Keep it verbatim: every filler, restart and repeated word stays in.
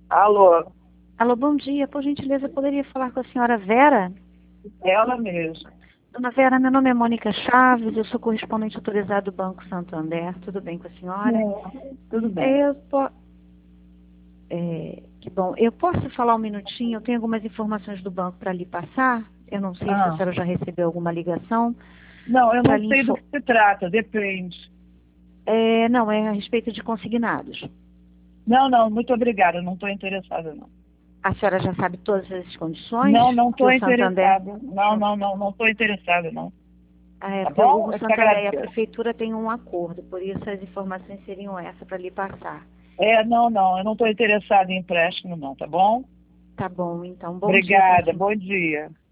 Alô, Alô, bom dia. Por gentileza, eu poderia falar com a senhora Vera? ela mesma. Dona Vera, meu nome é Mônica Chaves, eu sou correspondente autorizado do Banco Santander. Tudo bem com a senhora? É, tudo bem. Eu po... é, que bom. Eu posso falar um minutinho? Eu tenho algumas informações do banco para lhe passar. Eu não sei se a Ah, senhora já recebeu alguma ligação não, eu para não lhe sei do info... que se trata, depende. É, não, é a respeito de consignados. Não, não, muito obrigada, não estou interessada, não. A senhora já sabe todas as condições Não, não que estou o Santander... interessada. Não, não, não, não estou interessada, não. É, Tá porque o bom? o Eu te Santander e a agradeço. Prefeitura têm um acordo, por isso as informações seriam essas para lhe passar. É, não, não, eu não estou interessada em empréstimo, não, tá bom? Tá bom, então. Bom dia para a Obrigada, senhora. bom dia.